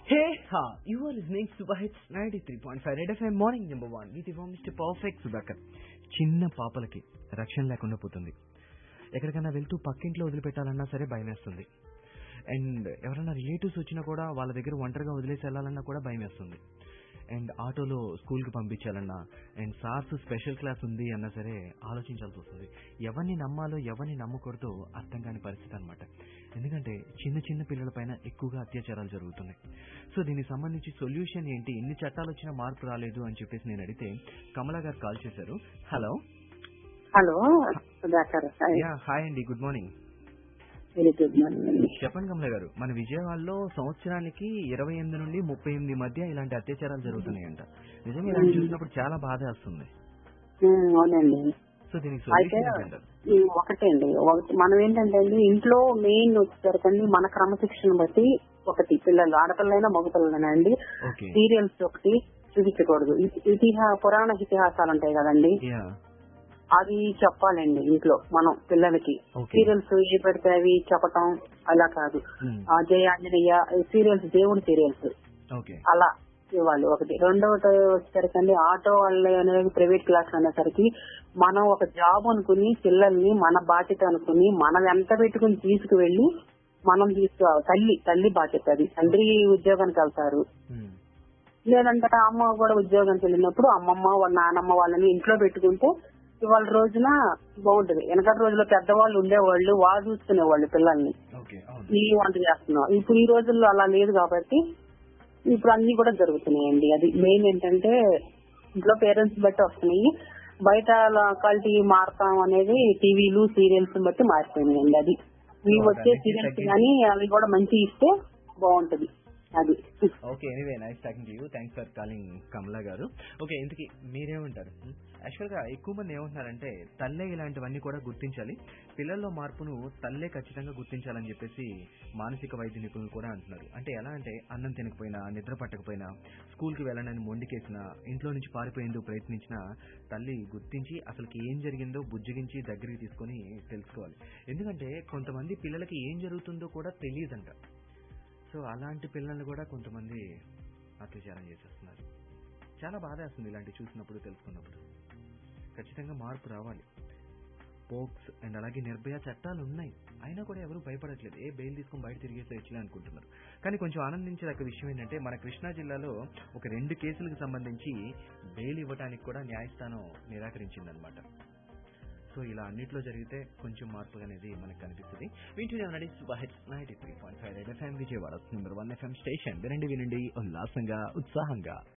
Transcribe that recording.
Hey, ha! You are listening to Super Hits 93.5 Red FM Morning Number 1 with your Mr. Perfect Subakar. చిన్న పాపలకి రక్షణ లేకుండా పోతుంది. ఎక్కడికైనా వెళ్తూ పక్కింట్లో వదిలిపెట్టాలన్నా సరే భయమేస్తుంది. అండ్ ఎవరైనా రిలేటివ్స్ వచ్చినా కూడా వాళ్ళ దగ్గర ఒంటరిగా వదిలేసి వెళ్ళాలన్నా కూడా భయమేస్తుంది. అండ్ ఆటోలో స్కూల్కి పంపించాలన్నా అండ్ సార్స్ స్పెషల్ క్లాస్ ఉంది అన్నా సరే ఆలోచించాల్సి వస్తుంది. ఎవరిని నమ్మాలో ఎవరిని నమ్మకూడదో అర్థం కాని పరిస్థితి అనమాట. ఎందుకంటే చిన్న చిన్న పిల్లలపైన ఎక్కువగా అత్యాచారాలు జరుగుతున్నాయి. సో దీనికి సంబంధించి సొల్యూషన్ ఏంటి, ఎన్ని చట్టాలు వచ్చినా మార్పు రాలేదు అని చెప్పేసి నేను అడిగితే కమలా గారు కాల్ చేశారు. Hello hello Sudhakar. హాయ్ అండి, good morning. Very good morning. చెప్పండి కమలా గారు, మన విజయవాడలో సంవత్సరానికి 28 నుండి 38 మధ్య ఇలాంటి అత్యాచారాలు జరుగుతున్నాయంట. నిజంగా ఇలాంటి చూసినప్పుడు చాలా బాధ వస్తుంది. అవునండి. సో దీనికి అయితే ఒకటే అండి, మనం ఏంటంటే అండి ఇంట్లో మెయిన్ వచ్చేసరికండి మన క్రమశిక్షణ బట్టి ఒకటి పిల్లలు ఆడపిల్లైనా మగపిల్లలైనా అండి సీరియల్స్ ఒకటి చూపించకూడదు. పురాణ ఇతిహాసాలు ఉంటాయి కదండి, అది చెప్పాలండి ఇంట్లో మనం పిల్లలకి. సీరియల్స్ ఏ పెడితే అవి చెప్పటం అలా కాదు. జయ ఆంజనేయ సీరియల్స్, దేవుడి సీరియల్స్ అలా ఇవ్వాలి ఒకటి. రెండవది వచ్చేసరికి ఆటో వాళ్ళు అనేది ప్రైవేట్ క్లాస్ అనేసరికి మనం ఒక జాబ్ అనుకుని పిల్లల్ని మన బాధ్యత అనుకుని మనం ఎంత పెట్టుకుని తీసుకువెళ్లి మనం తీసుకురావాలి. తల్లి బాధ్యత అది. తండ్రి ఉద్యోగానికి వెళ్తారు, లేదంటే అమ్మ కూడా ఉద్యోగానికి వెళ్ళినప్పుడు అమ్మమ్మ వాళ్ళ నానమ్మ వాళ్ళని ఇంట్లో పెట్టుకుంటే ఇవాళ రోజున బాగుంటది. వెనకటి రోజుల్లో పెద్దవాళ్ళు ఉండేవాళ్ళు, వాళ్ళు చూసుకునేవాళ్ళు పిల్లల్ని. నీ వంట చేస్తున్నాం. ఇప్పుడు ఈ రోజుల్లో అలా లేదు కాబట్టి ఇప్పుడు అన్ని కూడా జరుగుతున్నాయండి. అది మెయిన్ ఏంటంటే ఇంట్లో పేరెంట్స్ బట్టి వస్తున్నాయి, బయట క్వాలిటీ మారుతాం అనేది టీవీలు సీరియల్స్ బట్టి మారిపోయినాయండి. అది ఇవి వచ్చే సీరియల్స్ కానీ అవి కూడా మంచి ఇస్తే బాగుంటది. అది okay. Anyway nice talking to you. Thanks for calling Kamala గారు. ఓకే, ఇంతకీ మీరేమంటారు? యాక్చువల్ గా ఎక్కువ మంది ఏమంటున్నారంటే తల్లే ఇలాంటివన్నీ కూడా గుర్తించాలి, పిల్లల్లో మార్పును తల్లే ఖచ్చితంగా గుర్తించాలని చెప్పేసి మానసిక వైద్య నిపుణులు కూడా అంటున్నారు. అంటే ఎలా అంటే అన్నం తినకపోయినా, నిద్ర పట్టకపోయినా, స్కూల్కి వెళ్ళనని మొండికేసినా, ఇంట్లో నుంచి పారిపోయేందుకు ప్రయత్నించినా తల్లి గుర్తించి అసలుకి ఏం జరిగిందో బుజ్జగించి దగ్గరికి తీసుకొని తెలుసుకోవాలి. ఎందుకంటే కొంతమంది పిల్లలకి ఏం జరుగుతుందో కూడా తెలియదంట. సో అలాంటి పిల్లల్ని కూడా కొంతమంది అత్యాచారం చేసేస్తున్నారు. చాలా బాధ వేస్తుంది ఇలాంటి చూసినప్పుడు, తెలుసుకున్నప్పుడు. ఖచ్చితంగా మార్పు రావాలి. పోక్స్ అండ్ అలాగే నిర్భయ చట్టాలు ఉన్నాయి, అయినా కూడా ఎవరు భయపడట్లేదు. బెయిల్ తీసుకుని బయట తిరిగేసేయచ్చులే అనుకుంటున్నారు. కానీ కొంచెం ఆనందించదగ్గ విషయం ఏంటంటే మన కృష్ణా జిల్లాలో ఒక 2 కేసులకు సంబంధించి బెయిల్ ఇవ్వడానికి కూడా న్యాయస్థానం నిరాకరించిందనమాట. సో ఇలా అన్నిట్లో జరిగితే కొంచెం మార్పు అనేది మనకు కనిపిస్తుంది. వింటున్నానండి super hits 93.5 red FM Vijayawada number 1 FM station. వినండి ఉల్లాసంగా, ఉత్సాహంగా.